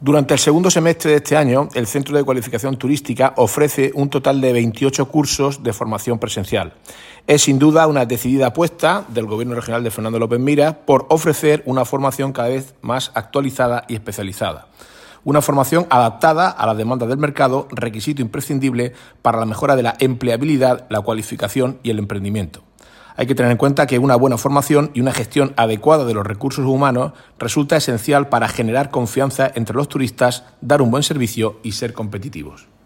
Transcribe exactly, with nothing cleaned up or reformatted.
Durante el segundo semestre de este año, el Centro de Cualificación Turística ofrece un total de veintiocho cursos de formación presencial. Es sin duda una decidida apuesta del Gobierno regional de Fernando López Miras por ofrecer una formación cada vez más actualizada y especializada. Una formación adaptada a las demandas del mercado, requisito imprescindible para la mejora de la empleabilidad, la cualificación y el emprendimiento. Hay que tener en cuenta que una buena formación y una gestión adecuada de los recursos humanos resulta esencial para generar confianza entre los turistas, dar un buen servicio y ser competitivos.